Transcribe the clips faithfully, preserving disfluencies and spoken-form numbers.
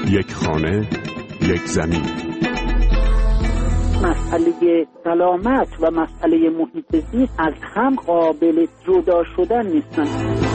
یک خانه، یک زمین. مسئله سلامت و مسئله محیط زیست از هم قابل جدا شدن نیستن.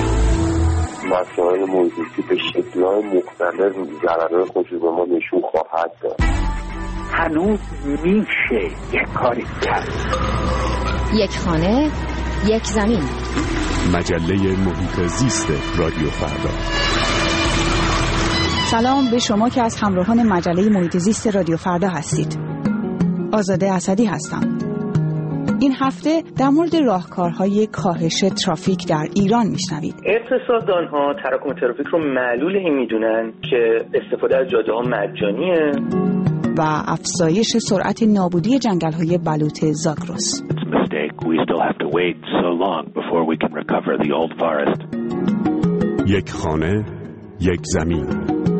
مسائل محیط زیستی به شکل‌های مختلف ضررهای خودش به ما نشون خواهد داد. هنوز میشه یک کاری کرد. یک خانه، یک زمین. مجله محیط زیست رادیو فردا. سلام به شما که از همراهان مجله محیط زیست رادیو فردا هستید. آزاده اسدی هستم. این هفته در مورد راهکارهای کاهش ترافیک در ایران میشنوید. اقتصاددانها تراکم ترافیک رو معلول این میدونن که استفاده از جاده‌ها مجانیه و افزایش سرعت نابودی جنگل‌های بلوط زاگرس. یک خانه، یک زمین.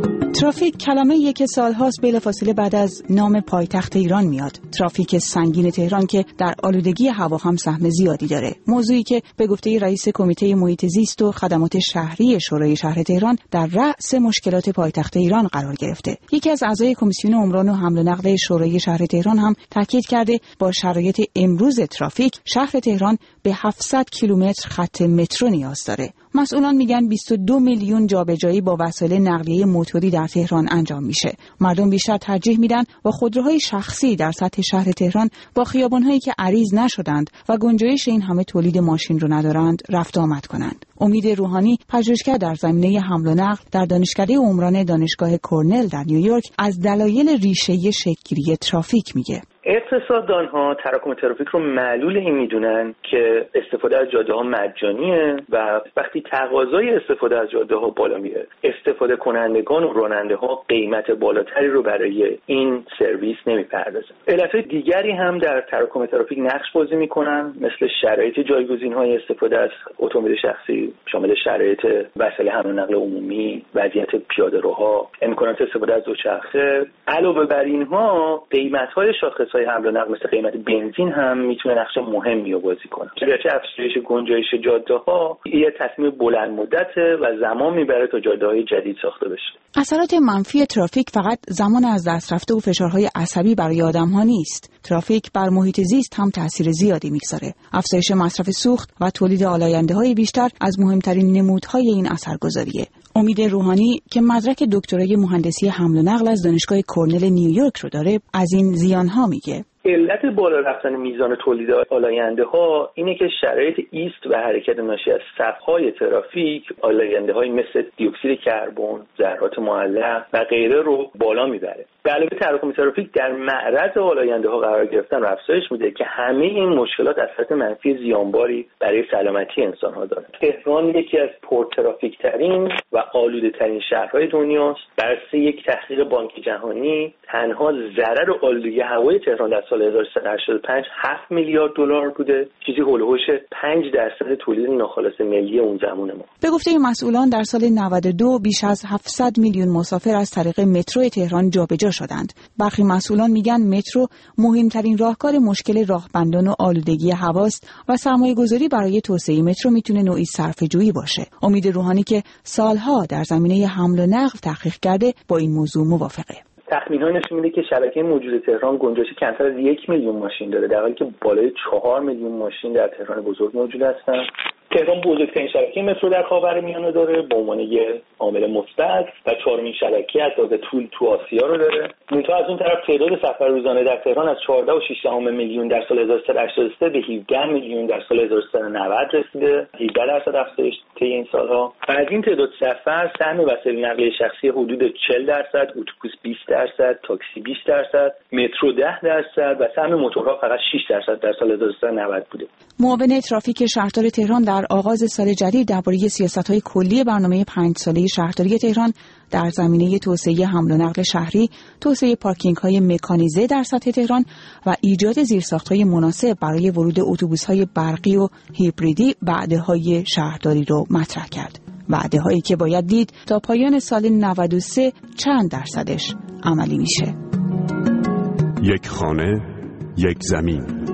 ترافیک کلمه‌ایه که سالهاست بلافاصله بعد از نام پایتخت ایران میاد. ترافیک سنگین تهران که در آلودگی هوا هم سهم زیادی داره. موضوعی که به گفته رئیس کمیته محیط زیست و خدمات شهری شورای شهر تهران در رأس مشکلات پایتخت ایران قرار گرفته. یکی از اعضای کمیسیون عمران و حمل و نقل شورای شهر تهران هم تاکید کرده با شرایط امروز ترافیک شهر تهران به هفتصد کیلومتر خط مترو نیاز داره. مسئولان میگن بیست و دو میلیون جابجایی با وسایل نقلیه موتوری در تهران انجام میشه. مردم بیشتر ترجیح میدن با خودروهای شخصی در سطح شهر تهران با خیابان‌هایی که عریض نشدند و گنجایش این همه تولید ماشین رو ندارند رفت آمد کنند. امید روحانی پژوهشگر در زمینه حمل و نقل در دانشکده عمران دانشگاه کرنل در نیویورک از دلایل ریشه‌ای شکل‌گیری ترافیک میگه. اقتصاددانها تراکم ترافیک رو معلول این میدونن که استفاده از جاده‌ها مجانیه و وقتی تقاضای استفاده از جاده‌ها بالا میره، استفاده کنندگان و راننده‌ها قیمت بالاتری رو برای این سرویس نمیپردازن. علتهای دیگری هم در تراکم ترافیک نقش بازی میکنن، مثل شرایط جایگزین‌های استفاده از اتومبیل شخصی، شامل شرایط وسایل حمل و نقل عمومی، وضعیت پیاده‌روها، امکانات استفاده از دوچرخه. علاوه بر اینها قیمت‌های شاخص حمل و نقل مثل قیمت بنزین هم میتونه نقش مهمی رو بازی کنه. گرچه افزایش گنجایش جاده‌ها یه تصمیم بلند مدته و زمان میبره تا جاده‌های جدید ساخته بشه. اثرات منفی ترافیک فقط زمان از دست رفته و فشارهای عصبی برای آدم‌ها نیست. ترافیک بر محیط زیست هم تاثیر زیادی میگذاره. افزایش مصرف سوخت و تولید آلاینده‌های بیشتر از مهمترین نمودهای این اثرگذاریه. امید روحانی که مدرک دکترای مهندسی حمل و نقل از دانشگاه کرنل نیویورک رو داره از این زیان‌ها میگه. علت بالا رفتن میزان تولید آلاینده ها اینه که شرایط ایست و حرکت ناشی از صف‌های ترافیک آلاینده های مثل دی اکسید کربن، ذرات معلق و غیره رو بالا میبره. به علاوه تراکم ترافیک در معرض آلاینده ها قرار گرفتن و افزایش میده که همه این مشکلات اثرات منفی زیانباری برای سلامتی انسان ها داره. تهران یکی از پرترافیک ترین و آلوده ترین شهرهای دنیاست. بر اساس یک تحقیق بانک جهانی تنها ضرر آلودگی هوای تهران در سال هزار و سیصد و هشتاد و پنج هفت میلیارد دلار بوده، چیزی هولوش پنج درصد تولید ناخالص ملی اون زمان ما. به گفته این مسئولان در سال نود و دو بیش از هفتصد میلیون مسافر از طریق مترو تهران جابجا شدند. برخی مسئولان میگن مترو مهمترین راهکار مشکل راهبندان و آلودگی هواست و سرمایه‌گذاری برای توسعه مترو میتونه نوعی صرفه‌جویی باشه. امید روحانی که سالها در زمینه حمل و نقل تحقیق کرده با این موضوع موافقه. تخمین‌ها نشون میده که شبکه موجود تهران گنجایش کمتر از یک میلیون ماشین داره، در حالی که بالای چهار میلیون ماشین در تهران بزرگ موجود هستن. تهران بزرگترین شبکه مترو در خاورمیانه داره به عنوان یه عامل مثبت و چهارمین شبکه از لحاظ طول تو آسیا رو داره. منتها از اون طرف تعداد سفر روزانه در تهران از چهارده و شش دهم میلیون در سال هزار و سیصد و هشتاد و سه به هفده میلیون در سال هزار و سیصد و نود رسیده، هفده درصد افزایش طی این سالها. و از این تعداد سفر سهم وسایل نقلیه شخصی حدود چهل درصد، اتوبوس بیست درصد، تاکسی بیست درصد، مترو ده درصد و سهم موتورها فقط شش درصد در سال هزار و سیصد و نود بوده. معاون ترافیک شهردار تهران در آغاز سال جدید درباره سیاست‌های کلی برنامه پنج ساله شهرداری تهران در زمینه توسعه حمل و نقل شهری، توسعه پارکینگ‌های مکانیزه در سطح تهران و ایجاد زیرساخت‌های مناسب برای ورود اتوبوس‌های برقی و هیبریدی وعده‌های شهرداری رو مطرح کرد. وعده‌هایی که باید دید تا پایان سال نود و سه چند درصدش عملی میشه. یک خانه، یک زمین.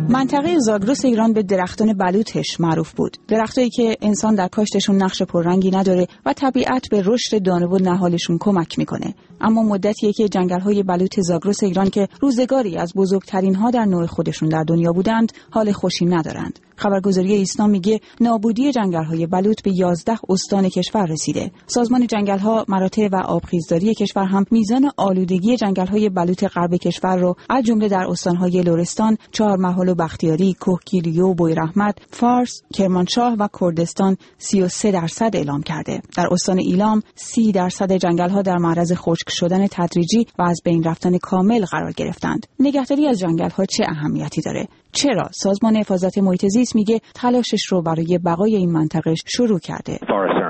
منطقه زاگرس ایران به درختان بلوطش معروف بود. درختایی که انسان در کاشتشون نقش پررنگی نداره و طبیعت به رشد دانه و نهالشون کمک میکنه. اما مدتیه که جنگل‌های بلوط زاگرس ایران که روزگاری از بزرگترین ها در نوع خودشون در دنیا بودند، حال خوشی ندارند. خبرگزاری ایسنا میگه نابودی جنگل‌های بلوط به یازده استان کشور رسیده. سازمان جنگل‌ها، مراتع و آبخیزداری کشور هم میزان آلودگی جنگل‌های بلوط غرب کشور رو از جمله در استان‌های لرستان، چهارمحال و بختیاری، کوهگیری و بویراحمد، فارس، کرمانشاه و کردستان سی و سه درصد اعلام کرده. در استان ایلام سی درصد جنگل‌ها در معرض خشک شدن تدریجی و از بین رفتن کامل قرار گرفتند. نگهداری از جنگل‌ها چه اهمیتی داره؟ چرا؟ سازمان حفاظت محیط زیست میگه تلاشش رو برای بقای این منطقه شروع کرده.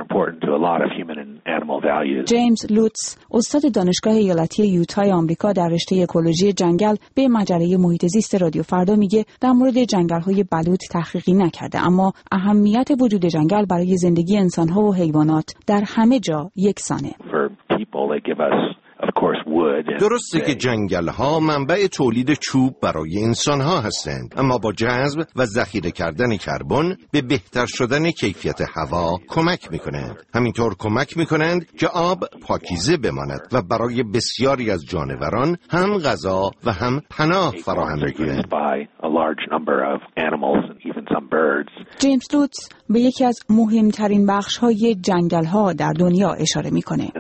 جیمز لوتس، استاد دانشگاه ایالتی یوتای آمریکا در رشته اکولوژی جنگل، به مجله محیط زیست رادیو فردا میگه در مورد جنگل‌های بلوط تحقیقی نکرده، اما اهمیت وجود جنگل برای زندگی انسان‌ها و حیوانات در همه جا یکسانه. درسته که جنگل‌ها منبع تولید چوب برای انسان‌ها هستند، اما با جذب و ذخیره کردن کربن به بهتر شدن کیفیت هوا کمک می‌کنند. همینطور کمک می‌کنند که آب پاکیزه بماند و برای بسیاری از جانوران هم غذا و هم پناه فراهم می‌کنند. جیمز لوتس به یکی از مهمترین بخش‌های جنگل‌ها در دنیا اشاره می‌کنه.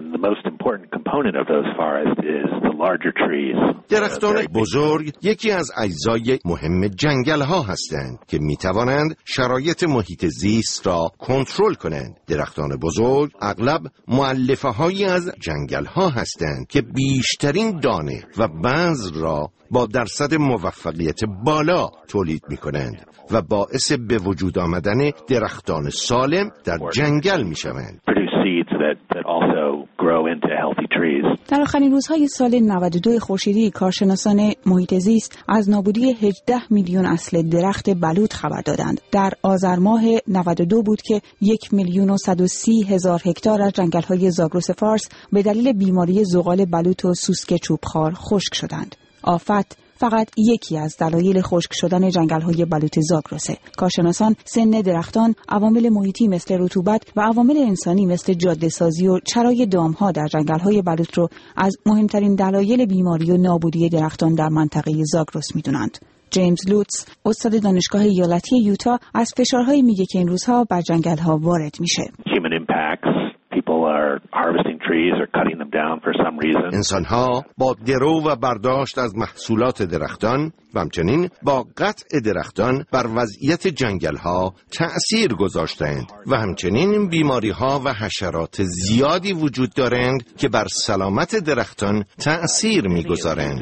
درختان بزرگ یکی از اجزای مهم جنگل ها هستند که می توانند شرایط محیط زیست را کنترل کنند. درختان بزرگ اغلب مؤلفه هایی از جنگل ها هستند که بیشترین دانه و بذر را با درصد موفقیت بالا تولید می کنند و باعث به وجود آمدن درختان سالم در جنگل می شوند. در آخرین روزهای سال نود و دو خورشیدی کارشناسان محیط زیست از نابودی هجده میلیون اصل درخت بلوط خبر دادند. در آذر ماه نود و دو بود که یک میلیون و صد و سی هزار هکتار از جنگل‌های زاگرس فارس به دلیل بیماری زغال بلوط و سوسک چوبخوار خشک شدند. آفت فقط یکی از دلایل خشک شدن جنگل‌های بلوط زاگرسه. کارشناسان سن درختان، عوامل محیطی مثل رطوبت و عوامل انسانی مثل جاده‌سازی و چرای دام‌ها در جنگل‌های بلوط رو از مهمترین دلایل بیماری و نابودی درختان در منطقه زاگرس می‌دونند. جیمز لوتس، استاد دانشگاه ایالتی یوتا، از فشارهایی میگه که این روزها بر جنگل‌ها وارد میشه. انسان‌ها با درو و برداشت از محصولات درختان و همچنین با قطع درختان بر وضعیت جنگل‌ها تأثیر گذاشتند و همچنین بیماری‌ها و حشرات زیادی وجود دارند که بر سلامت درختان تأثیر می‌گذارند.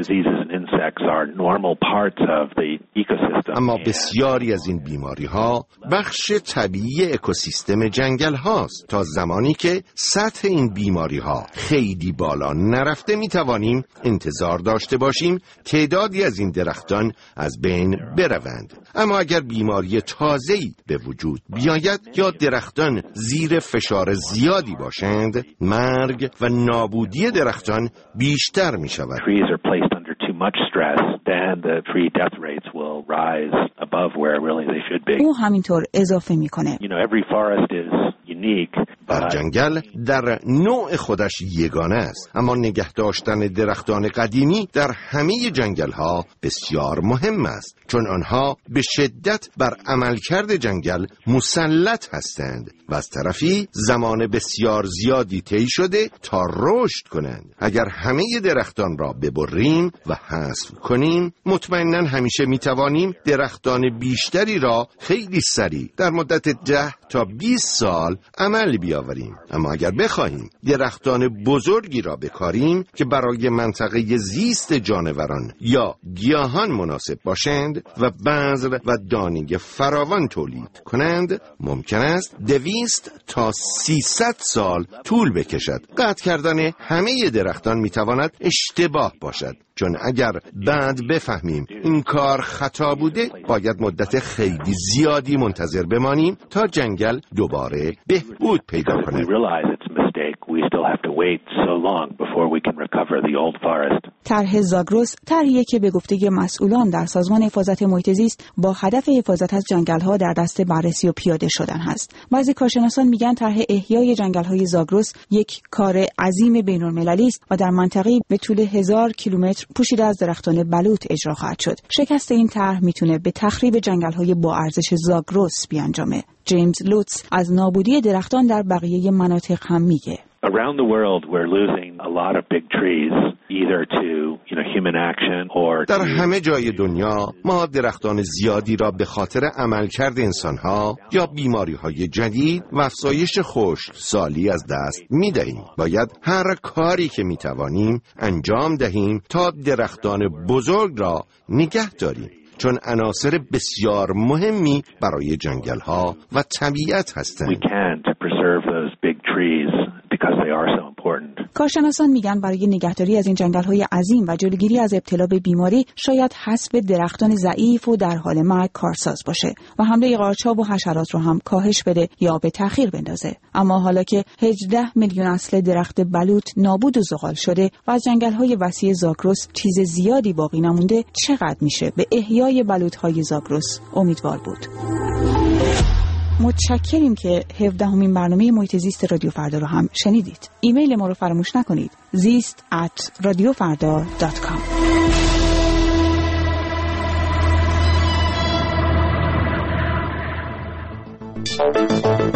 اما بسیاری از این بیماری‌ها بخش طبیعی اکوسیستم جنگل هاست. تا زمانی که سطح این بیماری‌ها خیلی بالا نرفته می‌توانیم انتظار داشته باشیم تعدادی از این درختان از بین بروند. اما اگر بیماری تازه‌ای به وجود بیاید یا درختان زیر فشار زیادی باشند، مرگ و نابودی درختان بیشتر می‌شود. او همینطور اضافه میکنه. هر جنگل در نوع خودش یگانه است، اما نگه داشتن درختان قدیمی در همه جنگل ها بسیار مهم است، چون آنها به شدت بر عملکرد جنگل مسلط هستند و از طرفی زمان بسیار زیادی طی شده تا رشد کنند. اگر همه درختان را ببریم و حذف کنیم، مطمئناً همیشه میتوانیم درختان بیشتری را خیلی سریع در مدت ده تا بیست سال عمل بیاوریم. اما اگر بخواهیم درختان بزرگی را بکاریم که برای منطقه زیست جانوران یا گیاهان مناسب باشند و بذر و دانه فراوان تولید کنند، ممکن است دویست تا سیصد سال طول بکشد. قطع کردن همه درختان میتواند اشتباه باشد، چون اگر بعد بفهمیم این کار خطا بوده، باید مدت خیلی زیادی منتظر بمانیم تا جنگل دوباره بهبود پیدا کند. stake, we still have to wait so long before we can recover the old forest. طرح زاگرس طرحی که به گفته مسئولان در سازمان حفاظت محیط زیست با هدف حفاظت از جنگل‌ها در دست بررسی و پیاده شدن هست. بعضی کارشناسان میگن طرح احیای جنگل‌های زاگرس یک کار عظیم بین‌المللی است و در منطقه‌ای به طول هزار کیلومتر پوشیده از درختان بلوط اجرا خواهد شد. شکست این طرح میتونه به تخریب جنگل‌های با ارزش زاگرس بیانجامه. جیمز لوتس از نابودی درختان در بقیه مناطق هم میگه. Around the world, we're losing a lot of big trees, either to, you know, human action or در همه جای دنیا ما درختان زیادی را به خاطر عملکرد انسانها یا بیماری‌های جدید و افزایش خشکسالی از دست می‌دهیم. باید هر کاری که می‌توانیم انجام دهیم تا درختان بزرگ را نگه داریم، چون عناصر بسیار مهمی برای جنگل‌ها و طبیعت هستند. We can to preserve those big trees because they are so important. کارشناسان میگن برای نگهداری از این جنگل‌های عظیم و جلوگیری از ابتلا به بیماری شاید حذف درختان ضعیف و در حال مرگ کارساز باشه و حمله قارچ‌ها و حشرات رو هم کاهش بده یا به تأخیر بندازه. اما حالا که هجده میلیون اصل درخت بلوط نابود و زغال شده و از جنگل‌های وسیع زاگرس چیز زیادی باقی نمونده، چقدر میشه به احیای بلوط‌های زاگرس امیدوار بود؟ متشکریم که هفدهمین برنامه محیط زیست رادیو فردا رو هم شنیدید. ایمیل ما رو فراموش نکنید. زیست ات رادیو فردا دات کام.